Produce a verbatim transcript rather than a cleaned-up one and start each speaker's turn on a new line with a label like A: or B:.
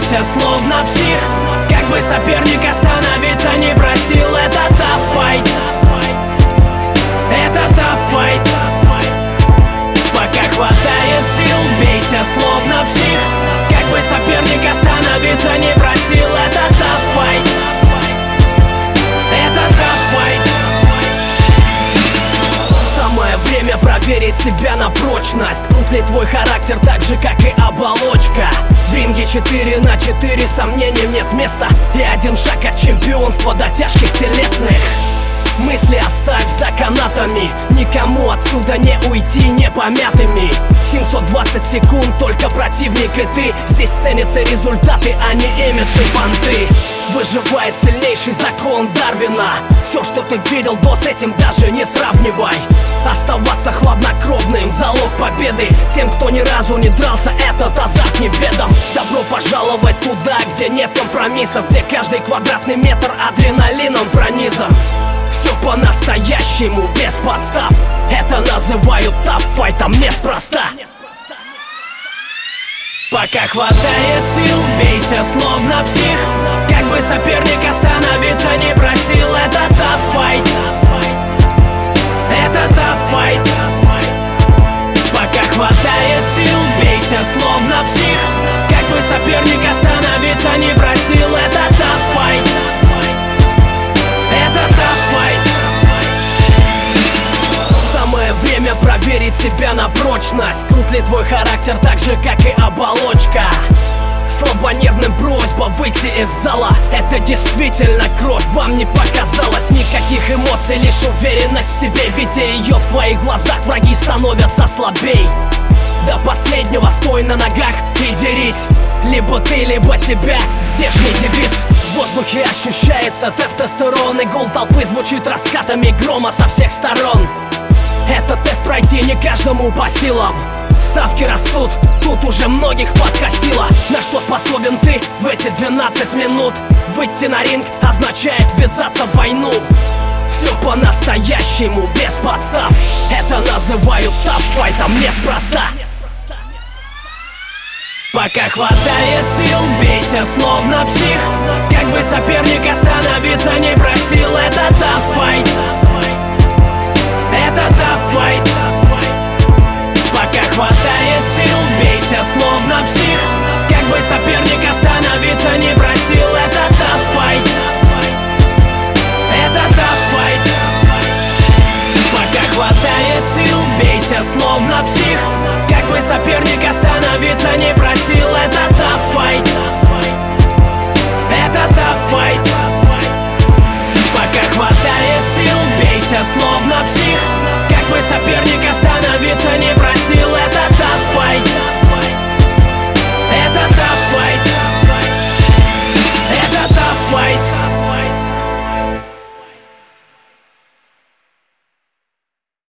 A: бейся, словно псих. Как бы соперник остановиться не просил. Это топ-файт, это топ-файт. Пока хватает сил, бейся, словно псих. Как бы соперник остановиться не просил. Это топ-файт, это топ-файт. Самое время проверить себя на прочность. Крут ли твой характер так же, как и оболочка? В ринге четыре на четыре сомнениям нет места. И один шаг от чемпионства до тяжких телесных. Мысли оставь за канатами. Никому отсюда не уйти не помятыми. семьсот двадцать секунд, только противник и ты. Здесь ценятся результаты, а не имидж и понты. Выживает сильнейший, закон Дарвина. Все, что ты видел до, с этим даже не сравнивай. Оставаться хладнокровным, залог победы. Тем, кто ни разу не дрался, этот азарт неведом. Добро пожаловать туда, где нет компромиссов, где каждый квадратный метр адреналином пронизан. Все по-настоящему, без подстав. Это называют топ-файтом неспроста. Пока хватает сил, бейся, словно псих. Как бы соперник остановиться не просил. Это топ-файт, это топ-файт. Пока хватает сил, бейся, словно псих. Как бы соперник остановиться не просил. Это топ-файт, это топ-файт. Самое время проверить себя на прочность. Крут ли твой характер так же, как и оболочка? Слабонервным просьба выйти из зала. Это действительно кровь, вам не показалось. Никаких эмоций, лишь уверенность в себе. Видя ее в твоих глазах, враги становятся слабей. До последнего стой на ногах и дерись. Либо ты, либо тебя, здешний девиз. В воздухе ощущается тестостерон. И гул толпы звучит раскатами грома со всех сторон. Этот тест пройти не каждому по силам. Ставки растут, тут уже многих подкосило. На что способен ты в эти двенадцать минут? Выйти на ринг означает ввязаться в войну. Все по-настоящему, без подстав. Это называют топ-файтом неспроста. Пока хватает сил, бейся, словно псих. Как бы соперник остановиться не просил. Это топ-файт, это топ-файт. Пока хватает сил, бейся, словно псих. Как бы соперник остановиться не просил. Это топ-файт, это топ-файт. Пока хватает сил, бейся, словно псих. Как бы соперник остановиться не просил. Это топ-файт, это топ-файт. Пока хватает сил, бейся, словно псих.